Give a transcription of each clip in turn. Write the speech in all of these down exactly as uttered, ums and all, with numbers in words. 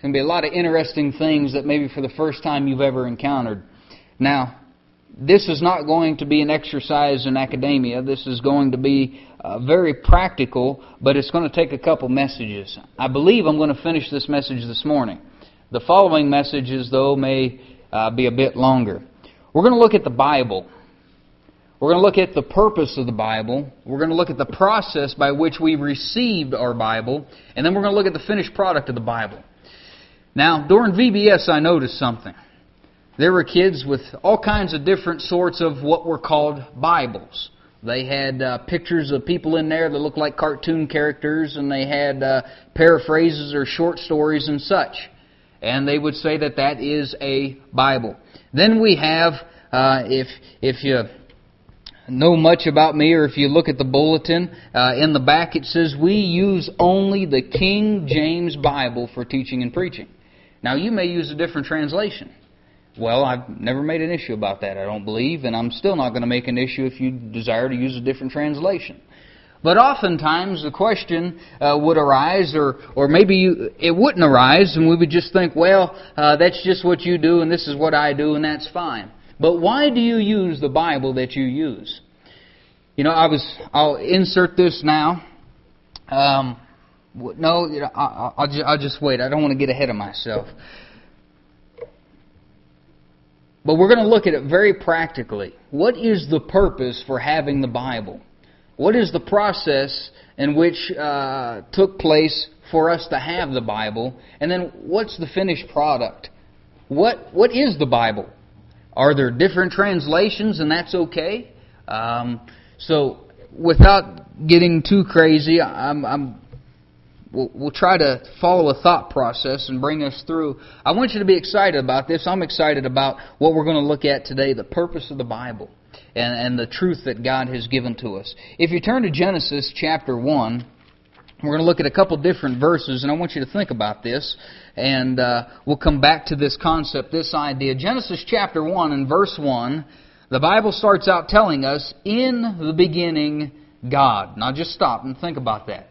going to be a lot of interesting things that maybe for the first time you've ever encountered. Now, this is not going to be an exercise in academia. This is going to be uh, very practical, but it's going to take a couple messages. I believe I'm going to finish this message this morning. The following messages, though, may uh, be a bit longer. We're going to look at the Bible. We're going to look at the purpose of the Bible. We're going to look at the process by which we received our Bible. And then we're going to look at the finished product of the Bible. Now, during V B S, I noticed something. There were kids with all kinds of different sorts of what were called Bibles. They had uh, pictures of people in there that looked like cartoon characters, and they had uh, paraphrases or short stories and such. And they would say that that is a Bible. Then we have, uh, if if you know much about me, or if you look at the bulletin, uh, in the back it says, we use only the King James Bible for teaching and preaching. Now, you may use a different translation. Well, I've never made an issue about that, I don't believe, and I'm still not going to make an issue if you desire to use a different translation. But oftentimes the question uh, would arise, or or maybe you, it wouldn't arise, and we would just think, well, uh, that's just what you do, and this is what I do, and that's fine. But why do you use the Bible that you use? You know, I was. I'll insert this now. Um, no, you know, I, I'll, just, I'll just wait. I don't want to get ahead of myself. But we're going to look at it very practically. What is the purpose for having the Bible? What is the process in which uh, took place for us to have the Bible? And then what's the finished product? What What is the Bible? Are there different translations, and that's okay? Um, so without getting too crazy, I'm, I'm We'll, we'll try to follow a thought process and bring us through. I want you to be excited about this. I'm excited about what we're going to look at today, the purpose of the Bible and, and the truth that God has given to us. If you turn to Genesis chapter one, we're going to look at a couple different verses, and I want you to think about this, and uh, we'll come back to this concept, this idea. Genesis chapter one and verse one, the Bible starts out telling us, in the beginning, God. Now just stop and think about that.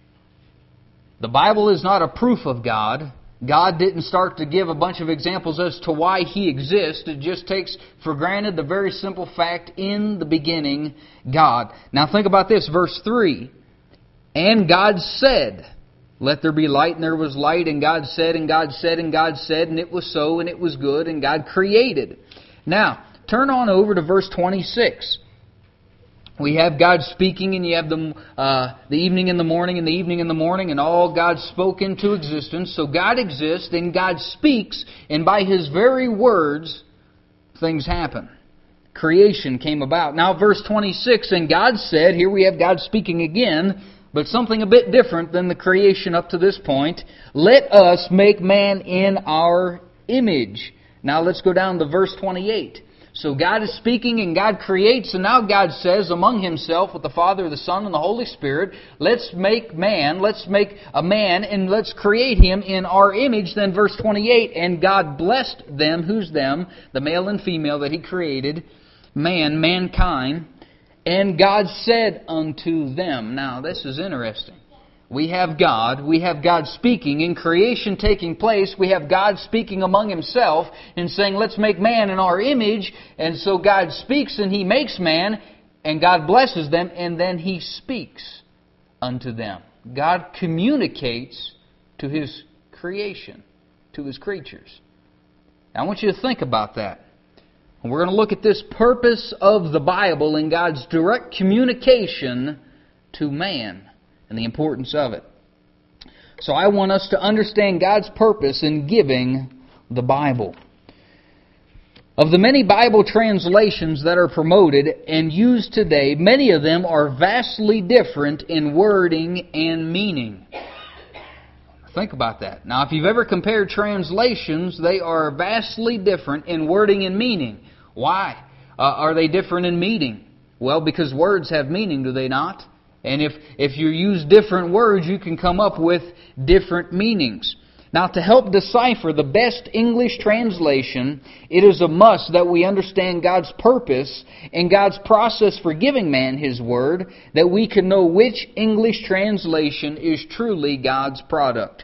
The Bible is not a proof of God. God didn't start to give a bunch of examples as to why He exists. It just takes for granted the very simple fact, in the beginning, God. Now think about this, verse three. And God said, let there be light, and there was light, and God said, and God said, and God said, and it was so, and it was good, and God created. Now, turn on over to verse twenty-six. We have God speaking, and you have the uh, the evening and the morning and the evening and the morning, and all God spoke into existence. So God exists, and God speaks, and by His very words, things happen. Creation came about. Now verse twenty-six, and God said, here we have God speaking again, but something a bit different than the creation up to this point. Let us make man in our image. Now let's go down to verse twenty-eight. So God is speaking and God creates, and now God says among Himself with the Father, the Son, and the Holy Spirit, let's make man, let's make a man, and let's create him in our image. Then verse twenty-eight, and God blessed them, who's them? The male and female that He created, man, mankind, and God said unto them. Now this is interesting. We have God, we have God speaking, in creation taking place, we have God speaking among Himself and saying, let's make man in our image, and so God speaks and He makes man, and God blesses them, and then He speaks unto them. God communicates to His creation, to His creatures. Now I want you to think about that. And we're going to look at this purpose of the Bible and God's direct communication to man, and the importance of it. So I want us to understand God's purpose in giving the Bible. Of the many Bible translations that are promoted and used today, many of them are vastly different in wording and meaning. Think about that. Now, if you've ever compared translations, they are vastly different in wording and meaning. Why uh, are they different in meaning? Well, because words have meaning, do they not? And if, if you use different words, you can come up with different meanings. Now, to help decipher the best English translation, it is a must that we understand God's purpose and God's process for giving man His Word, that we can know which English translation is truly God's product.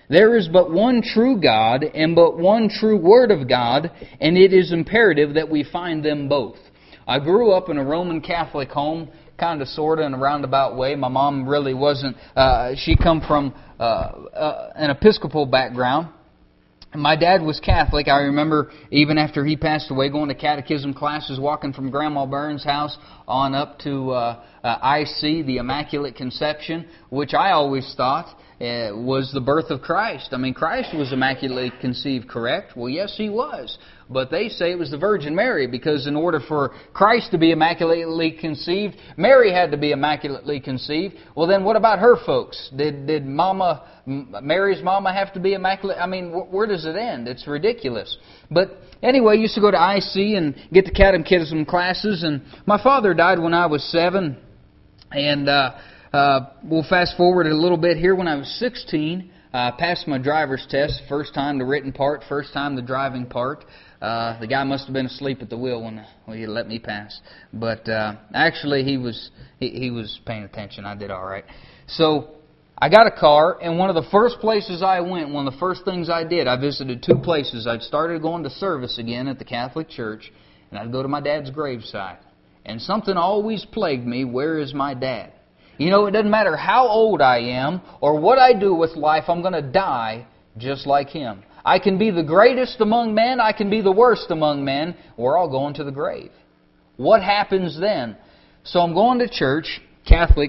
There is but one true God and but one true Word of God, and it is imperative that we find them both. I grew up in a Roman Catholic home, kind of, sort of, in a roundabout way. My mom really wasn't. Uh, she come from uh, uh, an Episcopal background. My dad was Catholic. I remember even after he passed away, going to catechism classes, walking from Grandma Burns' house on up to uh, uh, I C, the Immaculate Conception, which I always thought uh, was the birth of Christ. I mean, Christ was immaculately conceived, correct? Well, yes, He was. But they say it was the Virgin Mary, because in order for Christ to be immaculately conceived, Mary had to be immaculately conceived. Well, then what about her folks? Did did Mama Mary's mama have to be immaculate? I mean, where does it end? It's ridiculous. But anyway, I used to go to I C and get to catechism classes, and my father died when I was seven. And uh, uh, we'll fast forward a little bit here. When I was sixteen, I uh, passed my driver's test. First time the written part, first time the driving part. Uh, the guy must have been asleep at the wheel when well, he let me pass. But uh, actually, he was he, he was paying attention. I did all right. So I got a car, and one of the first places I went, one of the first things I did, I visited two places. I'd started going to service again at the Catholic Church, and I'd go to my dad's graveside. And something always plagued me: where is my dad? You know, it doesn't matter how old I am or what I do with life, I'm going to die just like him. I can be the greatest among men, I can be the worst among men. We're all going to the grave. What happens then? So I'm going to church, Catholic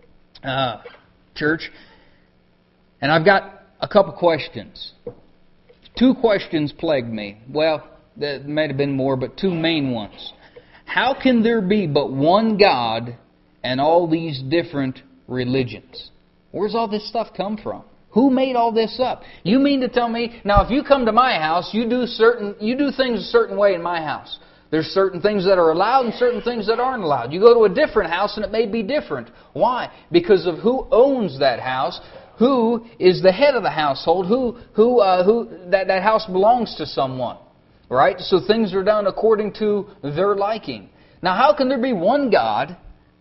uh, church, and I've got a couple questions. Two questions plagued me. Well, there may have been more, but two main ones. How can there be but one God and all these different religions? Where's all this stuff come from? Who made all this up? You mean to tell me, now if you come to my house, you do certain you do things a certain way in my house. There's certain things that are allowed and certain things that aren't allowed. You go to a different house and it may be different. Why? Because of who owns that house, who is the head of the household, who who uh, who that, that house belongs to someone. Right? So things are done according to their liking. Now how can there be one God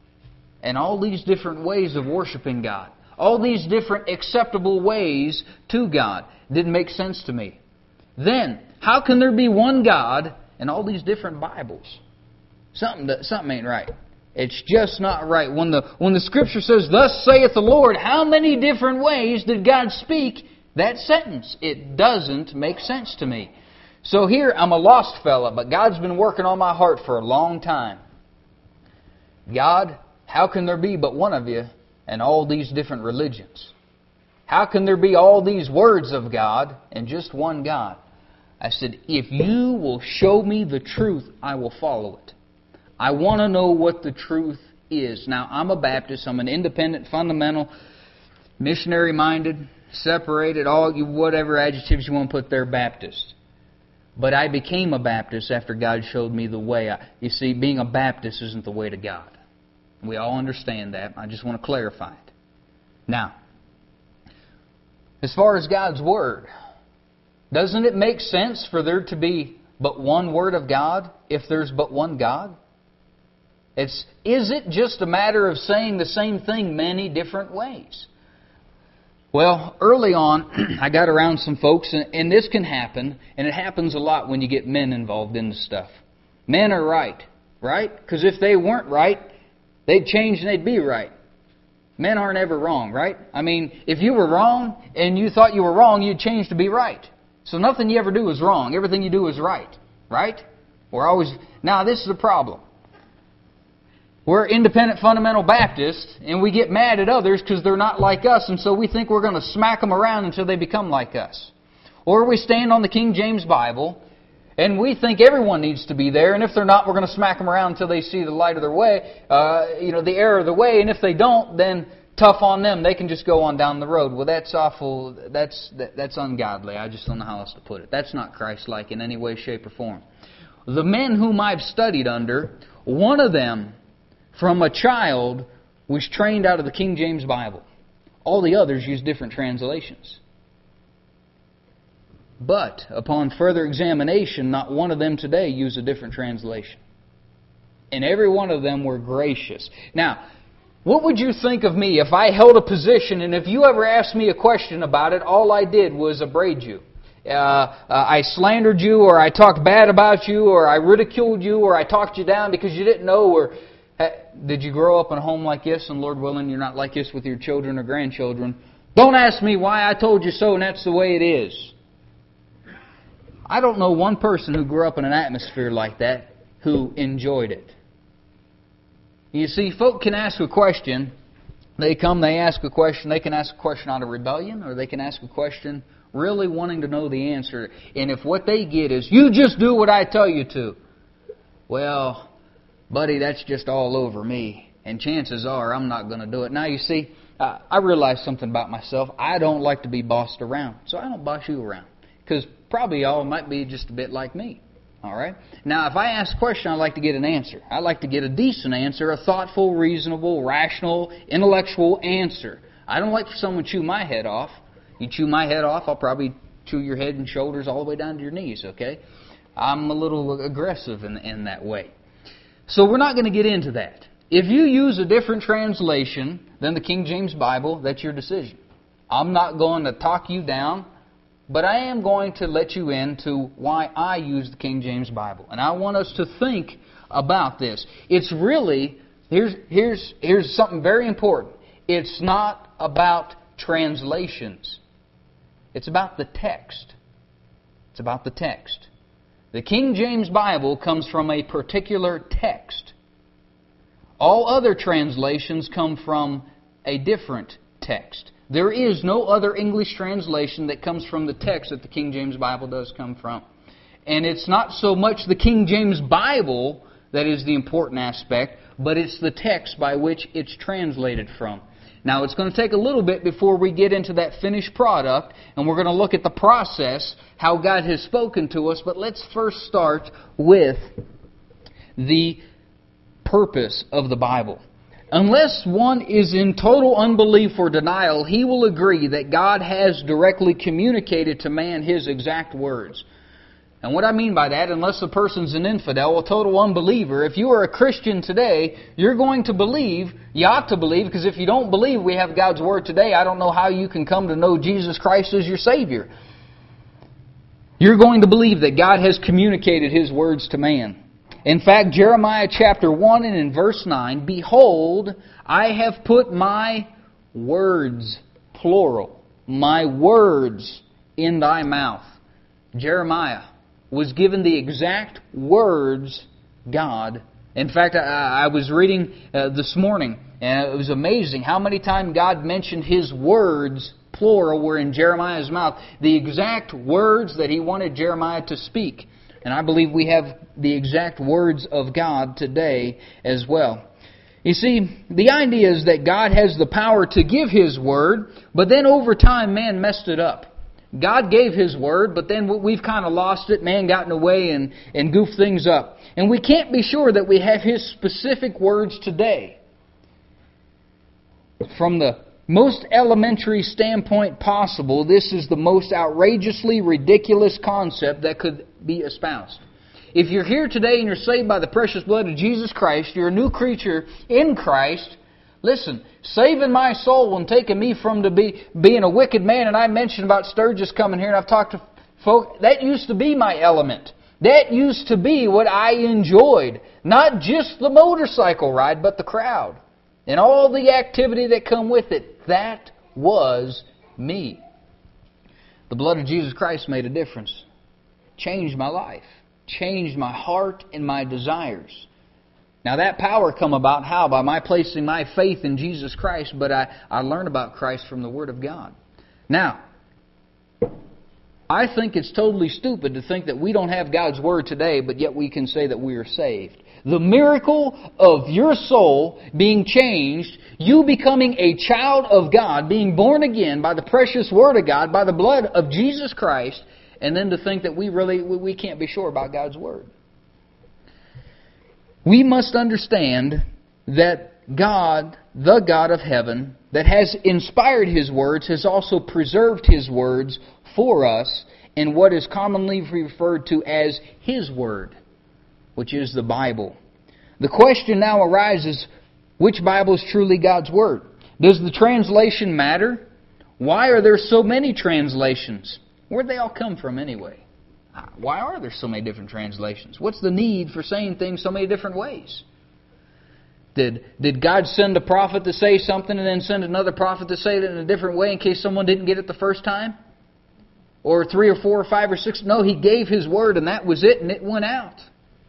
and all these different ways of worshiping God? All these different acceptable ways to God. Didn't make sense to me. Then, how can there be one God and all these different Bibles? Something that, something ain't right. It's just not right. When the when the Scripture says, "Thus saith the Lord," how many different ways did God speak that sentence? It doesn't make sense to me. So here, I'm a lost fella, but God's been working on my heart for a long time. God, how can there be but one of you and all these different religions? How can there be all these words of God and just one God? I said, if you will show me the truth, I will follow it. I want to know what the truth is. Now, I'm a Baptist. I'm an independent, fundamental, missionary-minded, separated, all you whatever adjectives you want to put there, Baptist. But I became a Baptist after God showed me the way. I, you see, being a Baptist isn't the way to God. We all understand that. I just want to clarify it. Now, as far as God's Word, doesn't it make sense for there to be but one Word of God if there's but one God? It's, is it just a matter of saying the same thing many different ways? Well, early on, I got around some folks, and, and this can happen, and it happens a lot when you get men involved in this stuff. Men are right, right? Because if they weren't right, they'd change and they'd be right. Men aren't ever wrong, right? I mean, if you were wrong and you thought you were wrong, you'd change to be right. So nothing you ever do is wrong. Everything you do is right. Right? We're always... Now, this is the problem. We're independent fundamental Baptists, and we get mad at others because they're not like us, and so we think we're going to smack them around until they become like us. Or we stand on the King James Bible, and we think everyone needs to be there, and if they're not, we're going to smack them around until they see the light of their way, uh, you know, the error of the way, and if they don't, then tough on them. They can just go on down the road. Well, that's awful. That's that, that's ungodly. I just don't know how else to put it. That's not Christ-like in any way, shape, or form. The men whom I've studied under, one of them, from a child, was trained out of the King James Bible. All the others use different translations. But, upon further examination, not one of them today use a different translation. And every one of them were gracious. Now, What would you think of me if I held a position and if you ever asked me a question about it, all I did was upbraid you? Uh, uh, I slandered you, or I talked bad about you, or I ridiculed you, or I talked you down because you didn't know, or uh, did you grow up in a home like this, and Lord willing, you're not like this with your children or grandchildren? Don't ask me why I told you so, and that's the way it is. I don't know one person who grew up in an atmosphere like that who enjoyed it. You see, folk can ask a question. They come, they ask a question. They can ask a question out of rebellion, or they can ask a question really wanting to know the answer. And if what they get is, you just do what I tell you to. Well, buddy, that's just all over me. And chances are I'm not going to do it. Now, you see, uh, I realize something about myself. I don't like to be bossed around. So I don't boss you around. Because probably y'all might be just a bit like me. All right? Now, if I ask a question, I like to get an answer. I like to get a decent answer, a thoughtful, reasonable, rational, intellectual answer. I don't like for someone to chew my head off. You chew my head off, I'll probably chew your head and shoulders all the way down to your knees, okay? I'm a little aggressive in, in that way. So we're not going to get into that. If you use a different translation than the King James Bible, that's your decision. I'm not going to talk you down, but I am going to let you into why I use the King James Bible. And I want us to think about this. It's really, here's, here's, here's something very important. It's not about translations. It's about the text. It's about the text. The King James Bible comes from a particular text. All other translations come from a different text. There is no other English translation that comes from the text that the King James Bible does come from. And it's not so much the King James Bible that is the important aspect, but it's the text by which it's translated from. Now, it's going to take a little bit before we get into that finished product, and we're going to look at the process, how God has spoken to us. But let's first start with the purpose of the Bible. Unless one is in total unbelief or denial, he will agree that God has directly communicated to man His exact words. And what I mean by that, unless a person's an infidel, a total unbeliever, if you are a Christian today, you're going to believe, you ought to believe, because if you don't believe we have God's Word today, I don't know how you can come to know Jesus Christ as your Savior. You're going to believe that God has communicated His words to man. In fact, Jeremiah chapter one and in verse nine, Behold, I have put my words, plural, my words in thy mouth. Jeremiah was given the exact words God. In fact, I, I was reading uh, this morning, and it was amazing how many times God mentioned His words, plural, were in Jeremiah's mouth. The exact words that He wanted Jeremiah to speak. And I believe we have the exact words of God today as well. You see, the idea is that God has the power to give His Word, but then over time man messed it up. God gave His Word, but then we've kind of lost it. Man got in the way and, and goofed things up. And we can't be sure that we have His specific words today. From the most elementary standpoint possible, this is the most outrageously ridiculous concept that could be espoused. If you're here today and you're saved by the precious blood of Jesus Christ, you're a new creature in Christ. Listen, saving my soul and taking me from to be being a wicked man, and I mentioned about Sturgis coming here, and I've talked to folk, that used to be my element. That used to be what I enjoyed. Not just the motorcycle ride, but the crowd. And all the activity that come with it. That was me. The blood of Jesus Christ made a difference. Changed my life. Changed my heart and my desires. Now that power come about how? By my placing my faith in Jesus Christ, but I, I learned about Christ from the Word of God. Now, I think it's totally stupid to think that we don't have God's Word today, but yet we can say that we are saved. The miracle of your soul being changed, you becoming a child of God, being born again by the precious Word of God, by the blood of Jesus Christ, and then to think that we really we can't be sure about God's Word. We must understand that God, the God of heaven, that has inspired His words, has also preserved His words for us in what is commonly referred to as His Word, which is the Bible. The question now arises, Which Bible is truly God's Word? Does the translation matter? Why are there so many translations? Where'd they all come from anyway? Why are there so many different translations? What's the need for saying things so many different ways? Did, did God send a prophet to say something and then send another prophet to say it in a different way in case someone didn't get it the first time? Or three or four or five or six? No, He gave His Word and that was it, and it went out.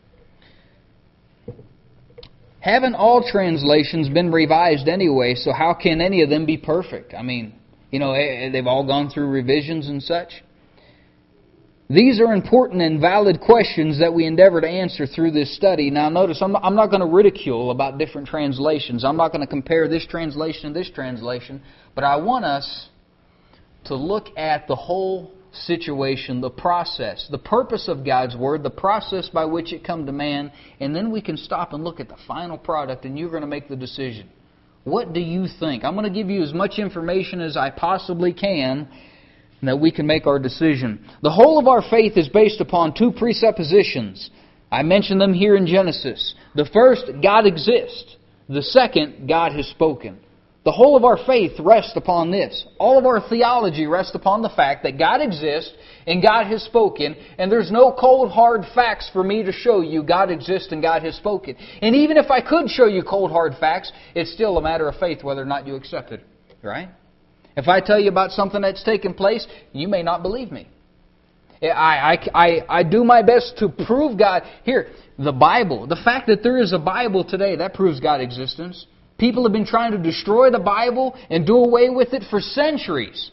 Haven't all translations been revised anyway, so how can any of them be perfect? I mean, you know, they've all gone through revisions and such. These are important and valid questions that we endeavor to answer through this study. Now notice, I'm not, I'm not going to ridicule about different translations. I'm not going to compare this translation to this translation. But I want us to look at the whole situation, the process, the purpose of God's Word, the process by which it come to man, and then we can stop and look at the final product, and you're going to make the decision. What do you think? I'm going to give you as much information as I possibly can, that we can make our decision. The whole of our faith is based upon two presuppositions. I mentioned them here in Genesis. The first, God exists. The second, God has spoken. The whole of our faith rests upon this. All of our theology rests upon the fact that God exists and God has spoken, and there's no cold hard facts for me to show you God exists and God has spoken. And even if I could show you cold hard facts, it's still a matter of faith whether or not you accept it. Right? If I tell you about something that's taken place, you may not believe me. I, I, I, I do my best to prove God. Here, the Bible, the fact that there is a Bible today, that proves God's existence. People have been trying to destroy the Bible and do away with it for centuries.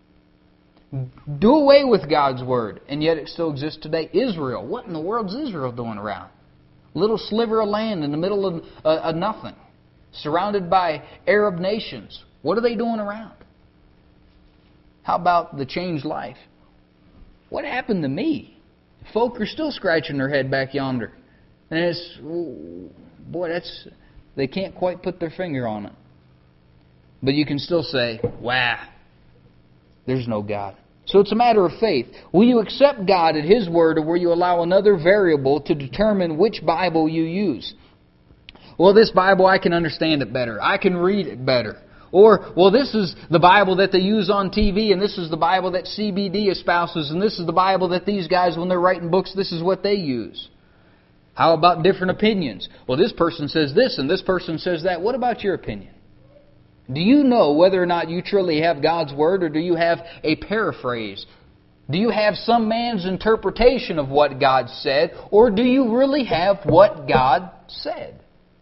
Do away with God's Word, and yet it still exists today. Israel, what in the world is Israel doing around? A little sliver of land in the middle of, uh, of nothing, surrounded by Arab nations. What are they doing around? How about the changed life? What happened to me? Folk are still scratching their head back yonder. And it's, boy, that's, they can't quite put their finger on it. But you can still say, wow, there's no God. So it's a matter of faith. Will you accept God at His Word, or will you allow another variable to determine which Bible you use? Well, this Bible, I can understand it better. I can read it better. Or, well, this is the Bible that they use on T V, and this is the Bible that C B D espouses, and this is the Bible that these guys, when they're writing books, this is what they use. How about different opinions? Well, this person says this, and this person says that. What about your opinion? Do you know whether or not you truly have God's Word, or do you have a paraphrase? Do you have some man's interpretation of what God said, or do you really have what God said?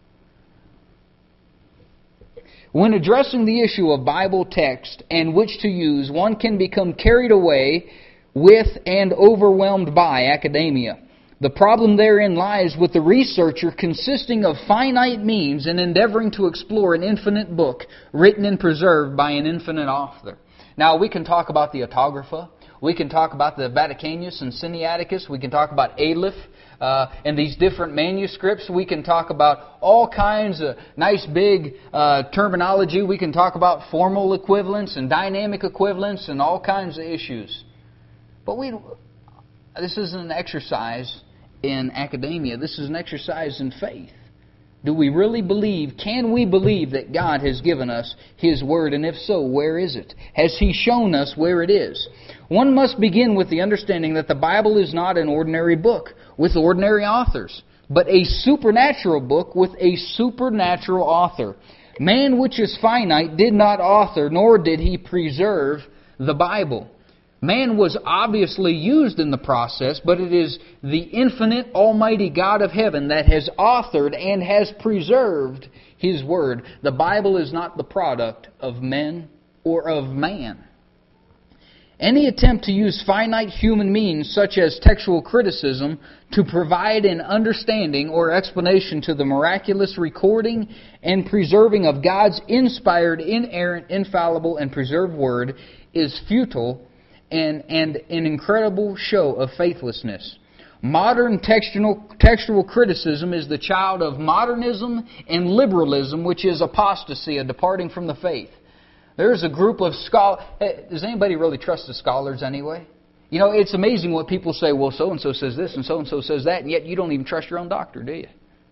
When addressing the issue of Bible text and which to use, one can become carried away with and overwhelmed by academia. The problem therein lies with the researcher consisting of finite means and endeavoring to explore an infinite book written and preserved by an infinite author. Now, we can talk about the Autographa. We can talk about the Vaticanus and Sinaiticus. We can talk about Aleph uh, and these different manuscripts. We can talk about all kinds of nice big uh, terminology. We can talk about formal equivalence and dynamic equivalence and all kinds of issues. But we, this isn't an exercise in academia. This is an exercise in faith. Do we really believe, can we believe that God has given us His Word? And if so, where is it? Has He shown us where it is? One must begin with the understanding that the Bible is not an ordinary book with ordinary authors, but a supernatural book with a supernatural author. Man, which is finite, did not author, nor did he preserve the Bible. Man was obviously used in the process, but it is the infinite, almighty God of heaven that has authored and has preserved His Word. The Bible is not the product of men or of man. Any attempt to use finite human means, such as textual criticism, to provide an understanding or explanation to the miraculous recording and preserving of God's inspired, inerrant, infallible, and preserved Word is futile and, and an incredible show of faithlessness. Modern textual, textual criticism is the child of modernism and liberalism, which is apostasy, a departing from the faith. There's a group of scholars. Does anybody really trust the scholars anyway? You know, it's amazing what people say, well, so-and-so says this and so-and-so says that, and yet you don't even trust your own doctor, do you?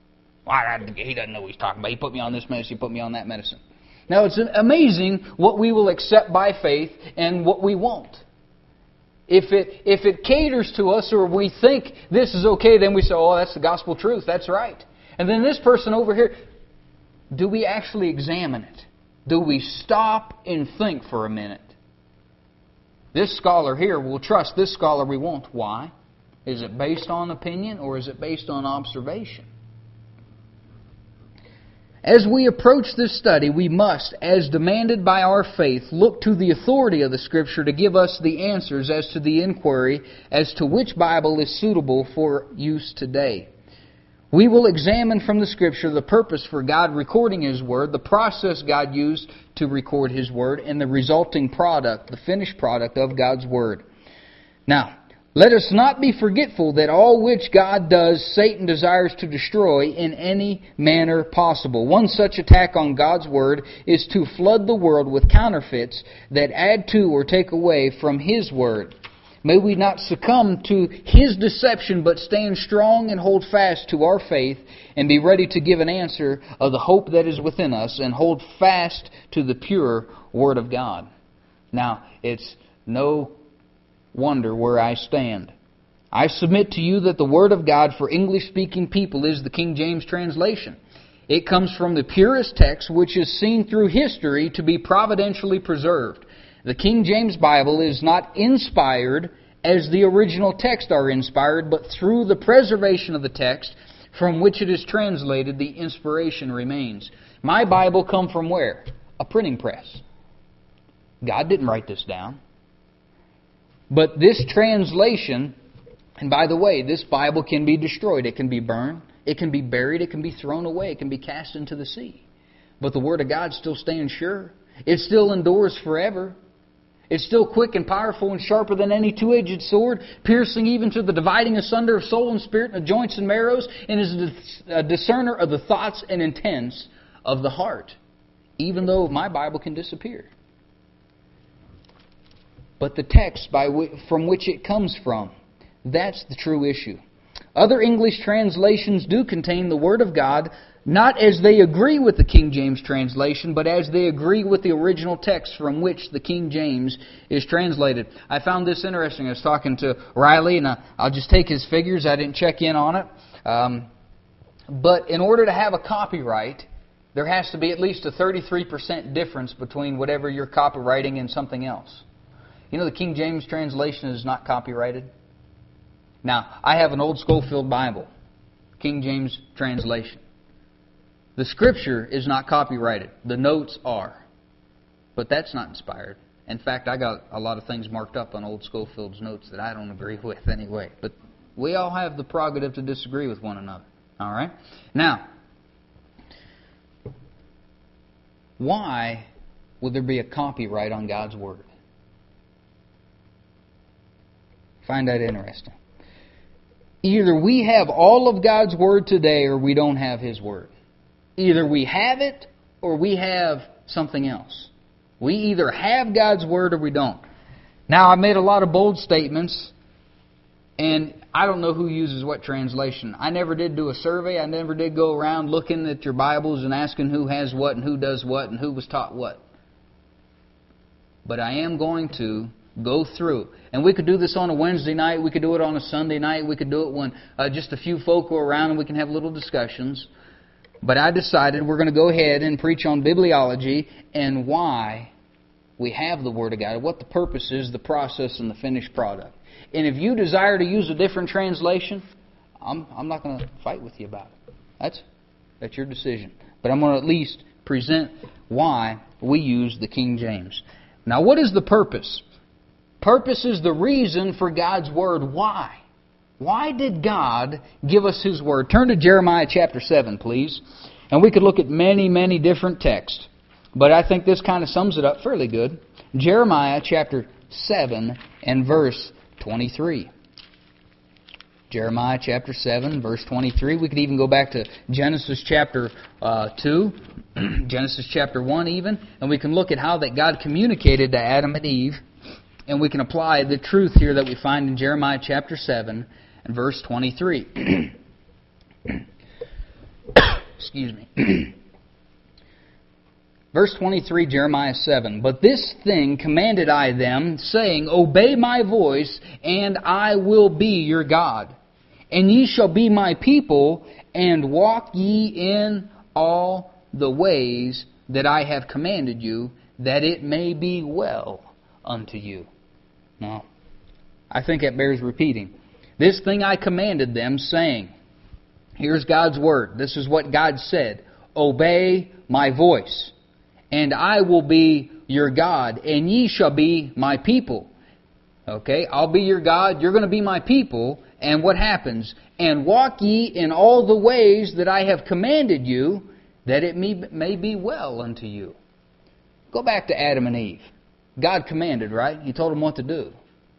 Well, I, he doesn't know what he's talking about. He put me on this medicine, he put me on that medicine. Now, it's amazing what we will accept by faith and what we won't. If it if it caters to us or we think this is okay, then we say, oh, that's the gospel truth. That's right. And then this person over here, do we actually examine it? Do we stop and think for a minute? This scholar here will trust, this scholar we won't. Why? Is it based on opinion or is it based on observation? As we approach this study, we must, as demanded by our faith, look to the authority of the Scripture to give us the answers as to the inquiry as to which Bible is suitable for use today. We will examine from the Scripture the purpose for God recording His Word, the process God used to record His Word, and the resulting product, the finished product of God's Word. Now, let us not be forgetful that all which God does, Satan desires to destroy in any manner possible. One such attack on God's Word is to flood the world with counterfeits that add to or take away from His Word. May we not succumb to his deception, but stand strong and hold fast to our faith and be ready to give an answer of the hope that is within us and hold fast to the pure Word of God. Now, it's no wonder where I stand. I submit to you that the Word of God for English-speaking people is the King James translation. It comes from the purest text, which is seen through history to be providentially preserved. The King James Bible is not inspired as the original text are inspired, but through the preservation of the text from which it is translated, the inspiration remains. My Bible come from where? A printing press. God didn't write this down. But this translation, and by the way, this Bible can be destroyed. It can be burned. It can be buried. It can be thrown away. It can be cast into the sea. But the Word of God still stands sure. It still endures forever. It's still quick and powerful and sharper than any two-edged sword, piercing even to the dividing asunder of soul and spirit and of joints and marrows, and is a discerner of the thoughts and intents of the heart, even though my Bible can disappear. But the text by w- from which it comes from, that's the true issue. Other English translations do contain the Word of God, not as they agree with the King James translation, but as they agree with the original text from which the King James is translated. I found this interesting. I was talking to Riley, and I'll just take his figures. I didn't check in on it. Um, but in order to have a copyright, there has to be at least a thirty-three percent difference between whatever you're copyrighting and something else. You know, the King James translation is not copyrighted. Now, I have an old Schofield Bible, King James translation. The Scripture is not copyrighted. The notes are. But that's not inspired. In fact, I got a lot of things marked up on old Schofield's notes that I don't agree with anyway. But we all have the prerogative to disagree with one another. All right? Now, why would there be a copyright on God's Word? Find that interesting. Either we have all of God's Word today or we don't have His Word. Either we have it or we have something else. We either have God's Word or we don't. Now, I made a lot of bold statements, and I don't know who uses what translation. I never did do a survey. I never did go around looking at your Bibles and asking who has what and who does what and who was taught what. But I am going to go through. And we could do this on a Wednesday night. We could do it on a Sunday night. We could do it when uh, just a few folk are around and we can have little discussions. But I decided we're going to go ahead and preach on bibliology and why we have the Word of God, what the purpose is, the process, and the finished product. And if you desire to use a different translation, I'm, I'm not going to fight with you about it. That's, that's your decision. But I'm going to at least present why we use the King James. Now, what is the purpose? Purpose is the reason for God's Word. Why? Why did God give us His Word? Turn to Jeremiah chapter seven, please. And we could look at many, many different texts. But I think this kind of sums it up fairly good. Jeremiah chapter seven and verse twenty-three. Jeremiah chapter seven, verse twenty-three. We could even go back to Genesis chapter uh, two, Genesis chapter one even, and we can look at how that God communicated to Adam and Eve, and we can apply the truth here that we find in Jeremiah chapter seven and verse twenty-three. Excuse me. Verse twenty-three, Jeremiah seven. But this thing commanded I them, saying, Obey my voice, and I will be your God. And ye shall be my people, and walk ye in all the ways that I have commanded you, that it may be well unto you. Now, I think that bears repeating. This thing I commanded them, saying, here's God's word. This is what God said. Obey my voice, and I will be your God, and ye shall be my people. Okay, I'll be your God, you're going to be my people, and what happens? And walk ye in all the ways that I have commanded you, that it may, may be well unto you. Go back to Adam and Eve. God commanded, right? He told them what to do.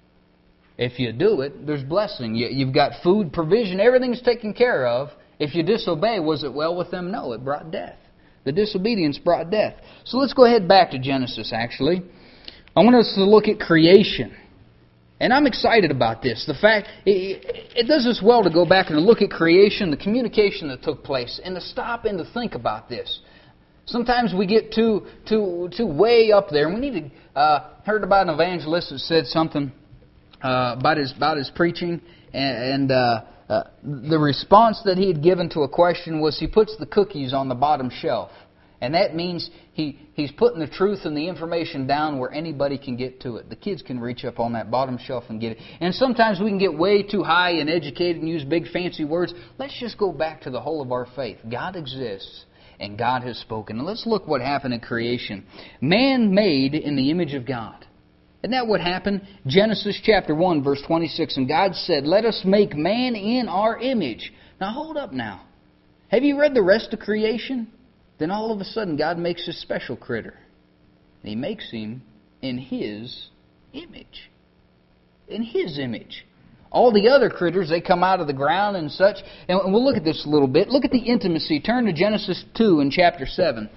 If you do it, there's blessing. You, you've got food, provision, everything's taken care of. If you disobey, was it well with them? No, it brought death. The disobedience brought death. So let's go ahead back to Genesis, actually. I want us to look at creation. And I'm excited about this. The fact, it, it does us well to go back and look at creation, the communication that took place, and to stop and to think about this. Sometimes we get too, too, too way up there, and we need to, uh, heard about an evangelist that said something uh, about his, about his preaching, and, and uh, uh, the response that he had given to a question was he puts the cookies on the bottom shelf. And that means he, he's putting the truth and the information down where anybody can get to it. The kids can reach up on that bottom shelf and get it. And sometimes we can get way too high and educated and use big fancy words. Let's just go back to the whole of our faith. God exists and God has spoken. And let's look what happened in creation. Man made in the image of God. Isn't that what happened? Genesis chapter one, verse twenty-six. And God said, let us make man in our image. Now hold up now. Have you read the rest of creation? Then all of a sudden God makes a special critter. And He makes him in His image. In His image. All the other critters, they come out of the ground and such. And we'll look at this a little bit. Look at the intimacy. Turn to Genesis two in chapter seven.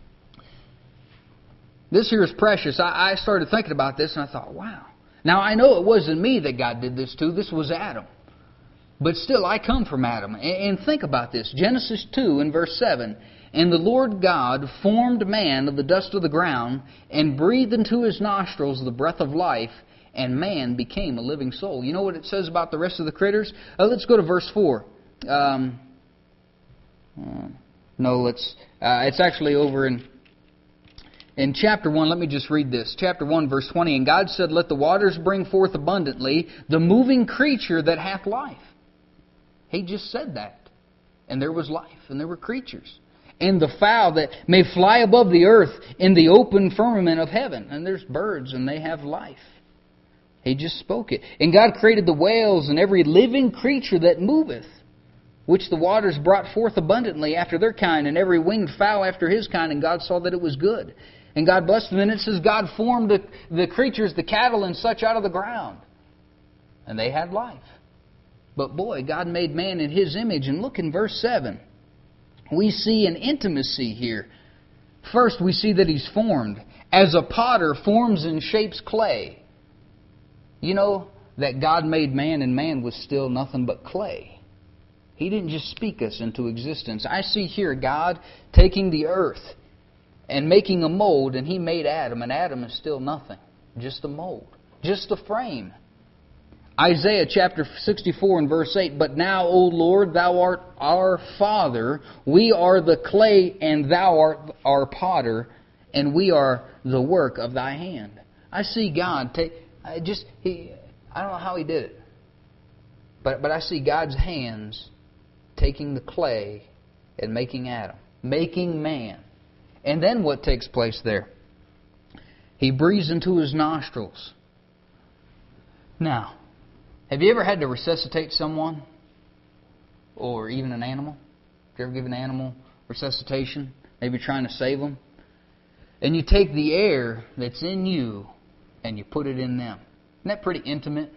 This here is precious. I, I started thinking about this and I thought, wow. Now I know it wasn't me that God did this to. This was Adam. But still, I come from Adam. And, and think about this. Genesis two in verse seven. And the Lord God formed man of the dust of the ground, and breathed into his nostrils the breath of life, and man became a living soul. You know what it says about the rest of the critters? Uh, let's go to verse four. Um, uh, no, let's. Uh, it's actually over in in chapter one. Let me just read this. Chapter one, verse twenty. And God said, let the waters bring forth abundantly the moving creature that hath life. He just said that. And there was life, and there were creatures. And the fowl that may fly above the earth in the open firmament of heaven. And there's birds, and they have life. He just spoke it. And God created the whales and every living creature that moveth, which the waters brought forth abundantly after their kind, and every winged fowl after his kind. And God saw that it was good. And God blessed them. And it says God formed the, the creatures, the cattle and such, out of the ground. And they had life. But boy, God made man in His image. And look in verse seven. We see an intimacy here. First, we see that He's formed. As a potter forms and shapes clay. You know that God made man and man was still nothing but clay. He didn't just speak us into existence. I see here God taking the earth and making a mold, and He made Adam, and Adam is still nothing. Just a mold. Just a frame. Isaiah chapter sixty-four and verse eight, but now, O Lord, Thou art our Father, we are the clay, and Thou art our potter, and we are the work of Thy hand. I see God take, I just, He, I don't know how He did it, but, but I see God's hands taking the clay and making Adam, making man. And then what takes place there? He breathes into his nostrils. Now, have you ever had to resuscitate someone? Or even an animal? Have you ever given an animal resuscitation? Maybe trying to save them? And you take the air that's in you and you put it in them. Isn't that pretty intimate?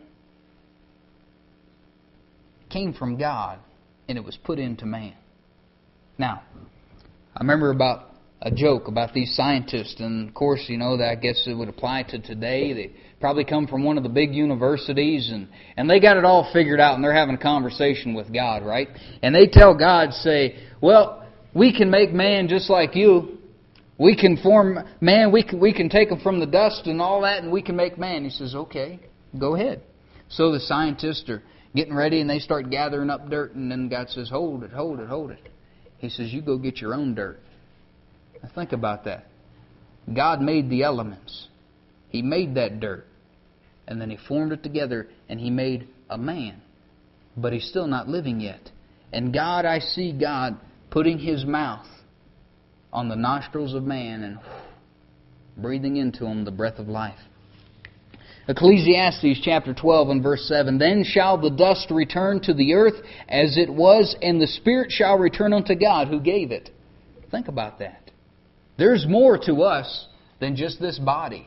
It came from God and it was put into man. Now, I remember about a joke about these scientists, and of course, you know, that I guess it would apply to today. They probably come from one of the big universities, and, and they got it all figured out, and they're having a conversation with God, right? And they tell God, say, well, we can make man just like you. We can form man, we can, we can take him from the dust and all that, and we can make man. He says, okay, go ahead. So the scientists are getting ready, and they start gathering up dirt, and then God says, hold it, hold it, hold it. He says, you go get your own dirt. Now think about that. God made the elements. He made that dirt. And then He formed it together, and He made a man. But he's still not living yet. And God, I see God putting His mouth on the nostrils of man and breathing into him the breath of life. Ecclesiastes chapter twelve and verse seven, then shall the dust return to the earth as it was, and the spirit shall return unto God who gave it. Think about that. There's more to us than just this body.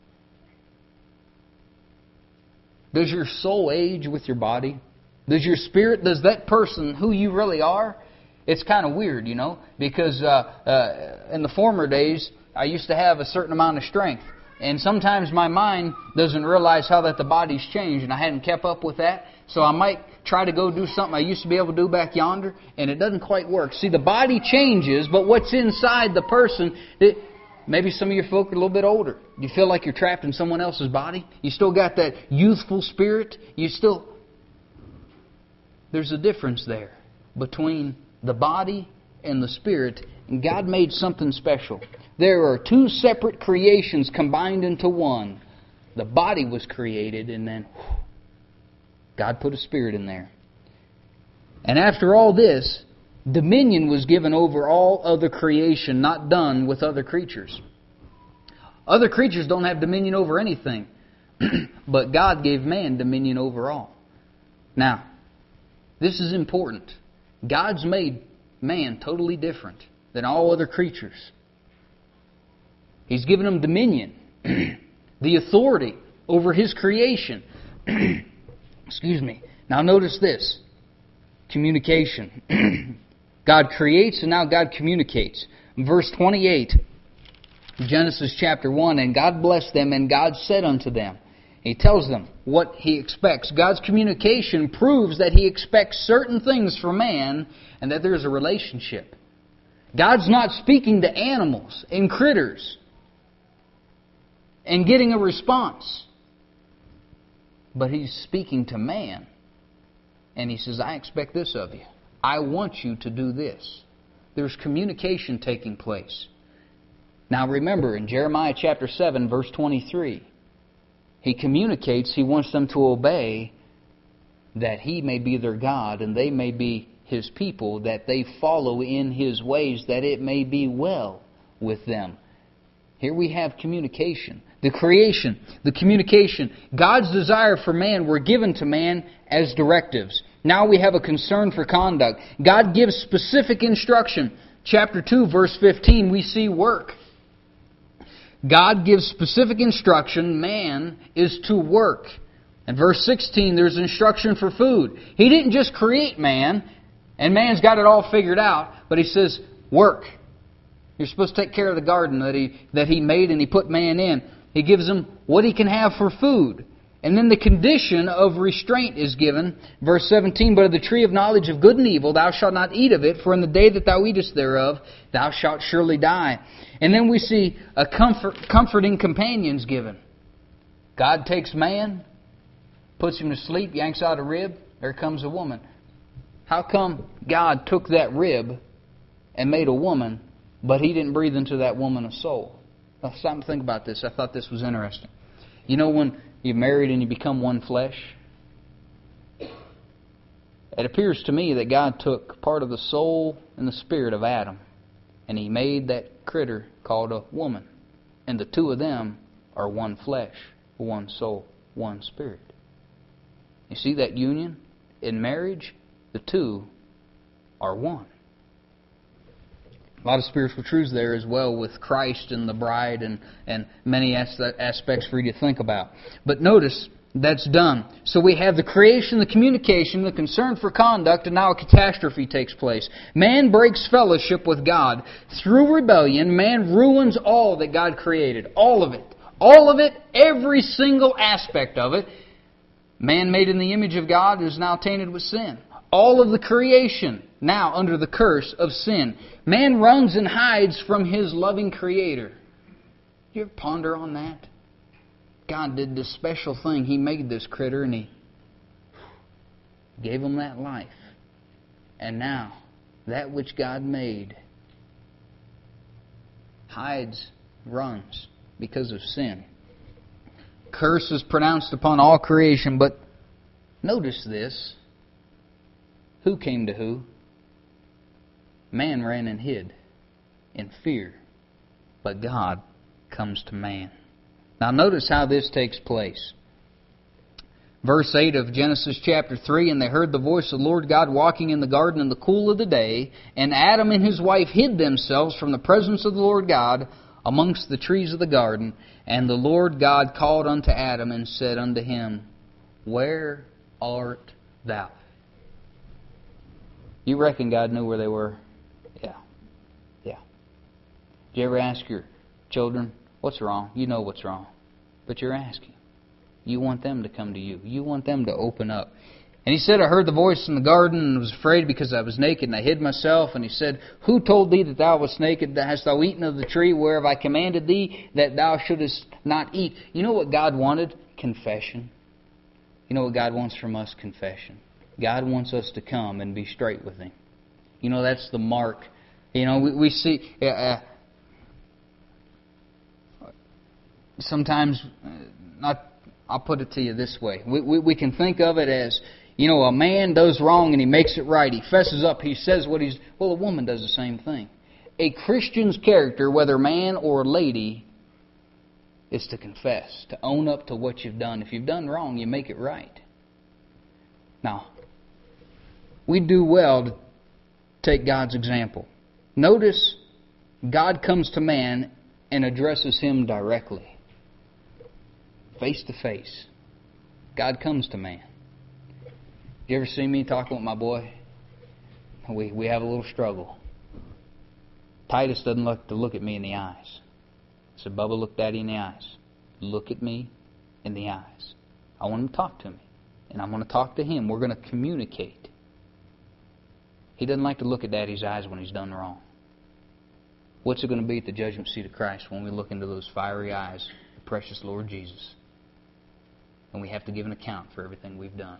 Does your soul age with your body? Does your spirit, does that person who you really are? It's kind of weird, you know, because uh, uh, in the former days, I used to have a certain amount of strength. And sometimes my mind doesn't realize how that the body's changed, and I hadn't kept up with that. So I might try to go do something I used to be able to do back yonder, and it doesn't quite work. See, the body changes, but what's inside the person, it, maybe some of your folk are a little bit older. You feel like you're trapped in someone else's body. You still got that youthful spirit. You still... There's a difference there between the body and the spirit, and God made something special. There are two separate creations combined into one. The body was created, and then whew, God put a spirit in there. And after all this, dominion was given over all other creation, not done with other creatures. Other creatures don't have dominion over anything, but God gave man dominion over all. Now, this is important. God's made man totally different than all other creatures. He's given him dominion, the authority over His creation. Excuse me. Now notice this. Communication. God creates and now God communicates. Verse twenty-eight, Genesis chapter one, and God blessed them, and God said unto them. He tells them what He expects. God's communication proves that He expects certain things from man and that there is a relationship. God's not speaking to animals and critters and getting a response. But He's speaking to man. And He says, I expect this of you. I want you to do this. There's communication taking place. Now remember, in Jeremiah chapter seven, verse twenty-three, He communicates, He wants them to obey, that He may be their God and they may be His people, that they follow in His ways, that it may be well with them. Here we have communication. The creation, the communication. God's desire for man were given to man as directives. Now we have a concern for conduct. God gives specific instruction. Chapter two, verse fifteen, we see work. God gives specific instruction. Man is to work. In verse sixteen, there's instruction for food. He didn't just create man, and man's got it all figured out, but He says, work. You're supposed to take care of the garden that He that He made and He put man in. He gives him what he can have for food. And then the condition of restraint is given. Verse seventeen, but of the tree of knowledge of good and evil thou shalt not eat of it, for in the day that thou eatest thereof thou shalt surely die. And then we see a comfort, comforting companions given. God takes man, puts him to sleep, yanks out a rib, there comes a woman. How come God took that rib and made a woman, but He didn't breathe into that woman a soul? Now stop and think about this. I thought this was interesting. You know when you're married and you become one flesh? It appears to me that God took part of the soul and the spirit of Adam, and He made that critter called a woman. And the two of them are one flesh, one soul, one spirit. You see that union? In marriage, the two are one. A lot of spiritual truths there as well with Christ and the bride and, and many as- aspects for you to think about. But notice, that's done. So we have the creation, the communication, the concern for conduct, and now a catastrophe takes place. Man breaks fellowship with God. Through rebellion, man ruins all that God created. All of it. All of it, every single aspect of it. Man made in the image of God is now tainted with sin. all of the creation now under the curse of sin. Man runs and hides from his loving Creator. You ever ponder on that? God did this special thing. He made this critter and He gave him that life. And now, that which God made hides, runs because of sin. Curse is pronounced upon all creation, but notice this. Who came to who? Man ran and hid in fear, but God comes to man. Now notice how this takes place. Verse eight of Genesis chapter three, and they heard the voice of the Lord God walking in the garden in the cool of the day, and Adam and his wife hid themselves from the presence of the Lord God amongst the trees of the garden. And the Lord God called unto Adam and said unto him, Where art thou? You reckon God knew where they were? Yeah. Yeah. Do you ever ask your children, what's wrong? You know what's wrong. But you're asking. You want them to come to you. You want them to open up. And he said, I heard the voice in the garden and was afraid because I was naked and I hid myself. And he said, Who told thee that thou wast naked? Hast thou eaten of the tree whereof I commanded thee that thou shouldest not eat? You know what God wanted? Confession. You know what God wants from us? Confession. God wants us to come and be straight with Him. You know, that's the mark. You know, we, we see... Uh, sometimes, uh, not... I'll put it to you this way. We, we, we can think of it as, you know, a man does wrong and he makes it right. He fesses up. He says what he's... Well, a woman does the same thing. A Christian's character, whether man or lady, is to confess, to own up to what you've done. If you've done wrong, you make it right. Now, we do well to take God's example. Notice, God comes to man and addresses him directly. Face to face. God comes to man. You ever see me talking with my boy? We we have a little struggle. Titus doesn't like to look at me in the eyes. I said, Bubba, look Daddy in the eyes. Look at me in the eyes. I want him to talk to me. And I'm going to talk to him. We're going to communicate. He doesn't like to look at Daddy's eyes when he's done wrong. What's it going to be at the judgment seat of Christ when we look into those fiery eyes of the precious Lord Jesus? And we have to give an account for everything we've done.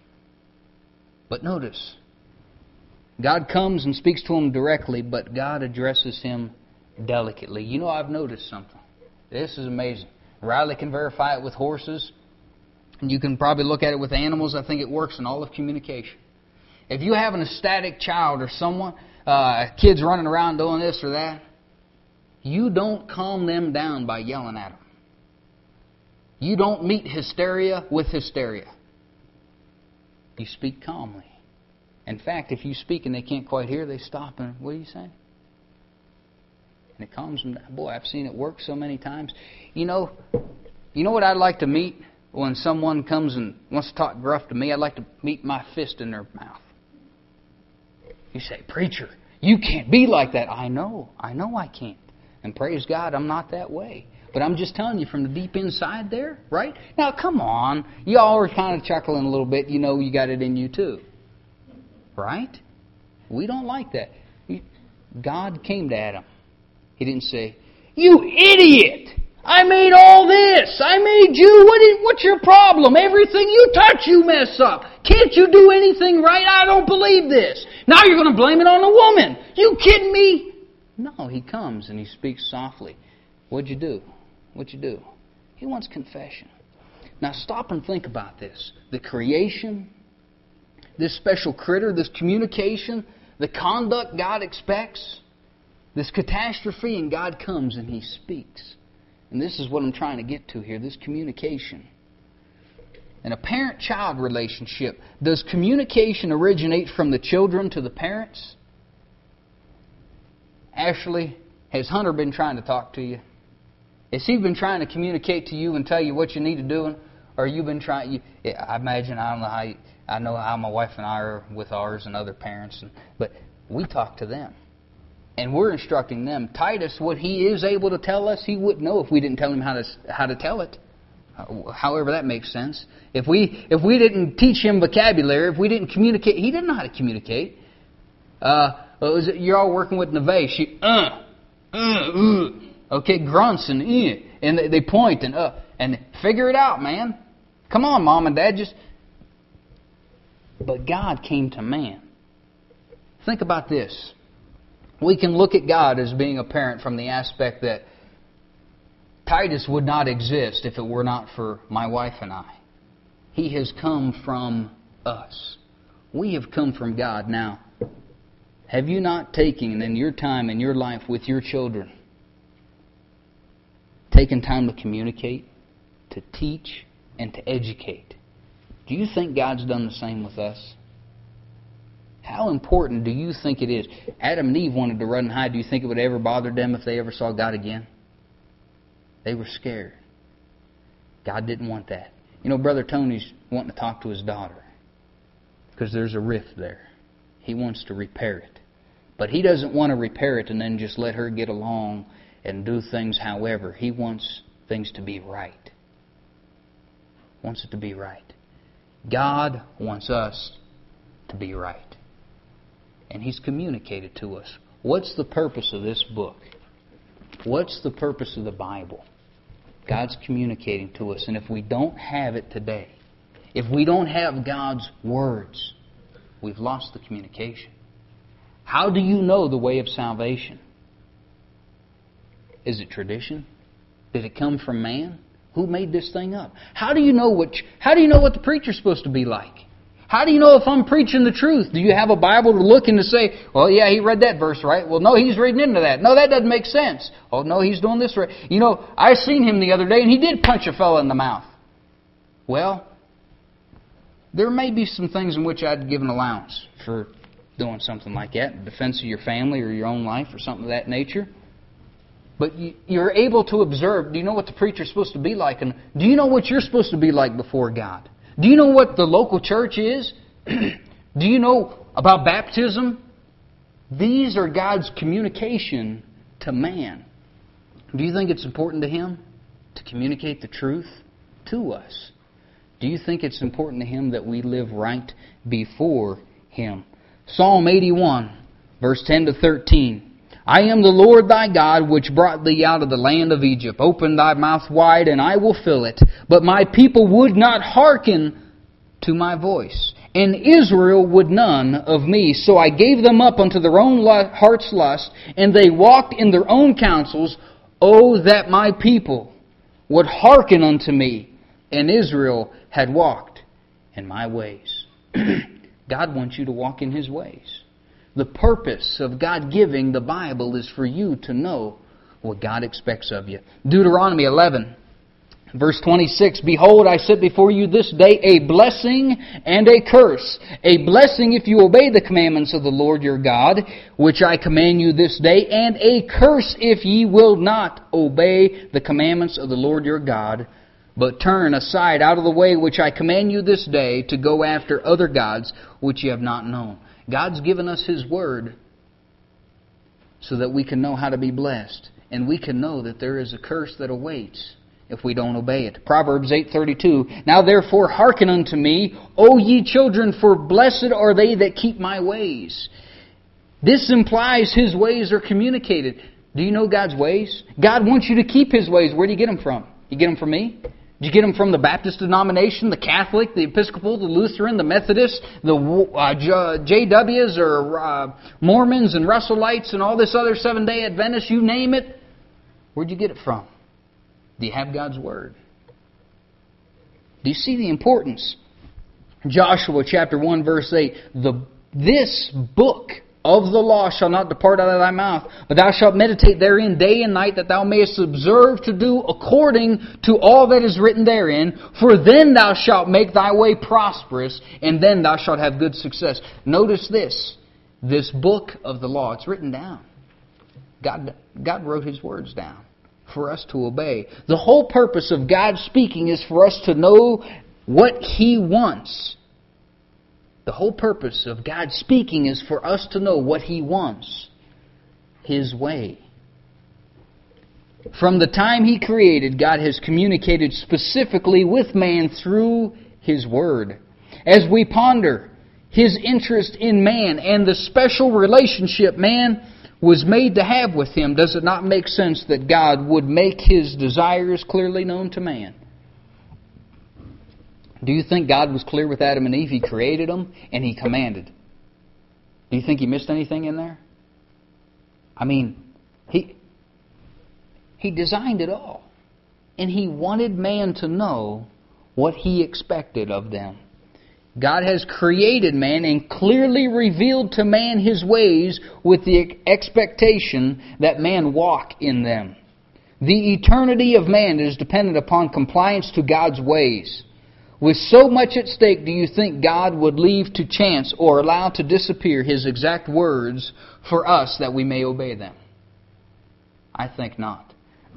But notice, God comes and speaks to him directly, but God addresses him delicately. You know, I've noticed something. This is amazing. Riley can verify it with horses. And you can probably look at it with animals. I think it works in all of communication. If you have an ecstatic child or someone, uh, kids running around doing this or that, you don't calm them down by yelling at them. You don't meet hysteria with hysteria. You speak calmly. In fact, if you speak and they can't quite hear, they stop and, what are you saying? And it calms them down. Boy, I've seen it work so many times. You know, you know what I'd like to meet when someone comes and wants to talk gruff to me? I'd like to meet my fist in their mouth. You say, preacher, you can't be like that. I know. I know I can't. And praise God, I'm not that way. But I'm just telling you from the deep inside there, right? Now, come on. You all are kind of chuckling a little bit. You know you got it in you too. Right? We don't like that. God came to Adam. He didn't say, you idiot! I made all this! I made you! What is, what's your problem? Everything you touch, you mess up. Can't you do anything right? I don't believe this. Now you're going to blame it on the woman. You kidding me? No, he comes and he speaks softly. What'd you do? What'd you do? He wants confession. Now stop and think about this. The creation, this special critter, this communication, the conduct God expects, this catastrophe, and God comes and He speaks. And this is what I'm trying to get to here, this communication. In a parent-child relationship, does communication originate from the children to the parents? Ashley, has Hunter been trying to talk to you? Has he been trying to communicate to you and tell you what you need to do? Or you been trying? You, I imagine, I don't know how, you, I know how my wife and I are with ours and other parents, and, but we talk to them. And we're instructing them. Titus, what he is able to tell us, he wouldn't know if we didn't tell him how to how to tell it. However that makes sense. If we if we didn't teach him vocabulary, if we didn't communicate, he didn't know how to communicate. Uh, was it, you're all working with Neve. She, uh, uh, uh, okay, grunts and uh, and they, they point and uh, and figure it out, man. Come on, Mom and Dad, just... But God came to man. Think about this. We can look at God as being a parent from the aspect that Titus would not exist if it were not for my wife and I. He has come from us. We have come from God. Now, have you not taken in your time in your life with your children, taken time to communicate, to teach, and to educate? Do you think God's done the same with us? How important do you think it is? Adam and Eve wanted to run and hide. Do you think it would ever bother them if they ever saw God again? They were scared. God didn't want that. You know, Brother Tony's wanting to talk to his daughter because there's a rift there. He wants to repair it. But he doesn't want to repair it and then just let her get along and do things however. He wants things to be right. Wants it to be right. God wants us to be right. And He's communicated to us. What's the purpose of this book? What's the purpose of the Bible? God's communicating to us. And if we don't have it today, if we don't have God's words, we've lost the communication. How do you know the way of salvation? Is it tradition? Did it come from man? Who made this thing up? How do you know what? How do you know what the preacher's supposed to be like? How do you know if I'm preaching the truth? Do you have a Bible to look and to say, well, yeah, he read that verse right. Well, no, he's reading into that. No, that doesn't make sense. Oh, no, he's doing this right. You know, I seen him the other day and he did punch a fellow in the mouth. Well, there may be some things in which I'd give an allowance for doing something like that, in defense of your family or your own life or something of that nature. But you're able to observe, do you know what the preacher's supposed to be like? And do you know what you're supposed to be like before God? Do you know what the local church is? Do you know about baptism? These are God's communication to man. Do you think it's important to Him to communicate the truth to us? Do you think it's important to Him that we live right before Him? Psalm eighty-one, verse ten to thirteen. I am the Lord thy God, which brought thee out of the land of Egypt. Open thy mouth wide, and I will fill it. But my people would not hearken to my voice, and Israel would none of me. So I gave them up unto their own heart's lust, and they walked in their own counsels. Oh, that my people would hearken unto me, and Israel had walked in my ways. God wants you to walk in His ways. The purpose of God giving the Bible is for you to know what God expects of you. Deuteronomy eleven, verse twenty-six. Behold, I set before you this day a blessing and a curse. A blessing if you obey the commandments of the Lord your God, which I command you this day, and a curse if ye will not obey the commandments of the Lord your God, but turn aside out of the way which I command you this day to go after other gods which ye have not known. God's given us His Word so that we can know how to be blessed. And we can know that there is a curse that awaits if we don't obey it. Proverbs eight thirty-two. Now therefore hearken unto me, O ye children, for blessed are they that keep my ways. This implies His ways are communicated. Do you know God's ways? God wants you to keep His ways. Where do you get them from? You get them from me? Did you get them from the Baptist denomination, the Catholic, the Episcopal, the Lutheran, the Methodist, the uh, J Ws or uh, Mormons and Russellites and all this other Seventh-day Adventists, you name it? Where'd you get it from? Do you have God's Word? Do you see the importance? Joshua chapter one verse eight, the, this book of the law shall not depart out of thy mouth, but thou shalt meditate therein day and night, that thou mayest observe to do according to all that is written therein. For then thou shalt make thy way prosperous, and then thou shalt have good success. Notice this, this book of the law, it's written down. God, God wrote His words down for us to obey. The whole purpose of God speaking is for us to know what He wants. The whole purpose of God speaking is for us to know what He wants. His way. From the time He created, God has communicated specifically with man through His Word. As we ponder His interest in man and the special relationship man was made to have with Him, does it not make sense that God would make His desires clearly known to man? Do you think God was clear with Adam and Eve? He created them and He commanded. Do you think He missed anything in there? I mean, He, he designed it all. And He wanted man to know what He expected of them. God has created man and clearly revealed to man His ways with the expectation that man walk in them. The eternity of man is dependent upon compliance to God's ways. With so much at stake, do you think God would leave to chance or allow to disappear His exact words for us that we may obey them? I think not.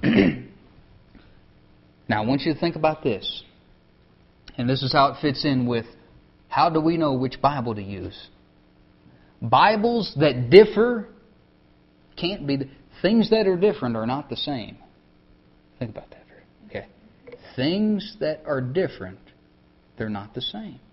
Now, I want you to think about this. And this is how it fits in with how do we know which Bible to use? Bibles that differ can't be... The, things that are different are not the same. Think about that. Okay. Things that are different, they're not the same.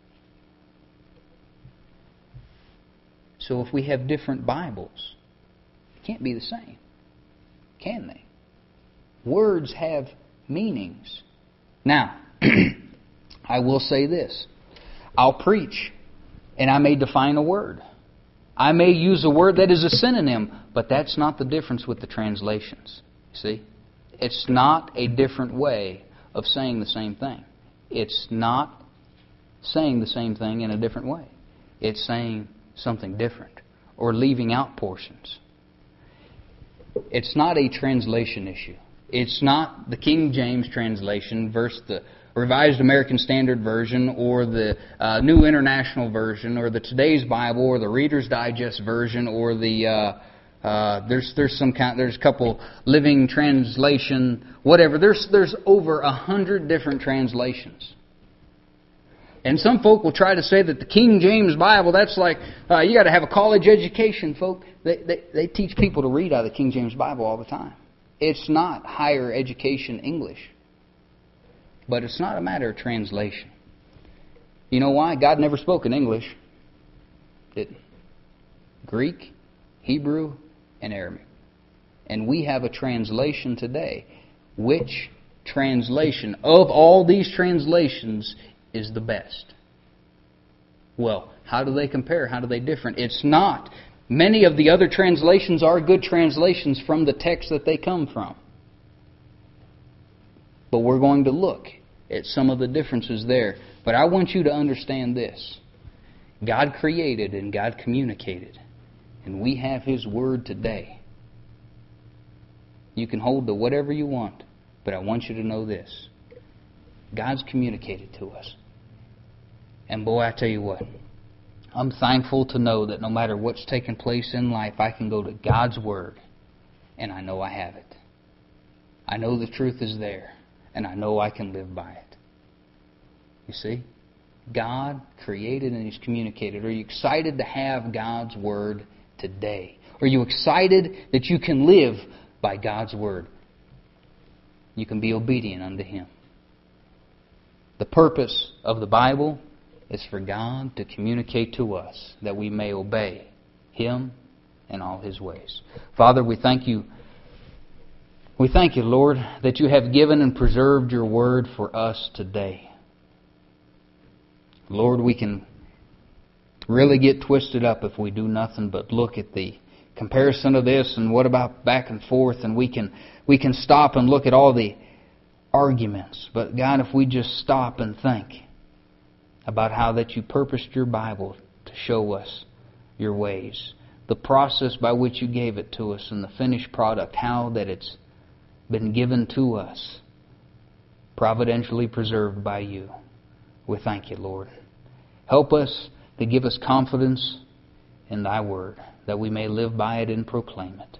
So if we have different Bibles, they can't be the same. Can they? Words have meanings. Now, I will say this. I'll preach, and I may define a word. I may use a word that is a synonym, but that's not the difference with the translations. See? It's not a different way of saying the same thing. It's not saying the same thing in a different way. It's saying something different, or leaving out portions. It's not a translation issue. It's not the King James translation versus the Revised American Standard Version, or the uh, New International Version, or the Today's Bible, or the Reader's Digest Version, or the uh, uh, there's there's some kind there's a couple Living Translation, whatever. There's there's over a hundred different translations, and some folk will try to say that the King James Bible, that's like uh, you got to have a college education, folk. They, they they teach people to read out of the King James Bible all the time. It's not higher education English. But it's not a matter of translation. You know why? God never spoke in English. Didn't. Greek, Hebrew, and Aramaic. And we have a translation today. Which translation of all these translations is the best? Well, how do they compare? How do they differ? It's not. Many of the other translations are good translations from the text that they come from. But we're going to look at some of the differences there. But I want you to understand this. God created and God communicated. And we have His Word today. You can hold to whatever you want. But I want you to know this. God's communicated to us. And boy, I tell you what. I'm thankful to know that no matter what's taking place in life, I can go to God's Word. And I know I have it. I know the truth is there. And I know I can live by it. You see? God created and He's communicated. Are you excited to have God's Word today? Are you excited that you can live by God's Word? You can be obedient unto Him. The purpose of the Bible is for God to communicate to us that we may obey Him and all His ways. Father, we thank You We thank You, Lord, that You have given and preserved Your Word for us today. Lord, we can really get twisted up if we do nothing but look at the comparison of this and what about back and forth, and we can we can stop and look at all the arguments. But God, if we just stop and think about how that You purposed Your Bible to show us Your ways, the process by which You gave it to us, and the finished product, how that it's been given to us, providentially preserved by You. We thank You, Lord. Help us to give us confidence in Thy Word, that we may live by it and proclaim it.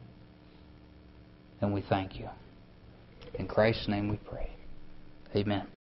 And we thank You. In Christ's name we pray. Amen.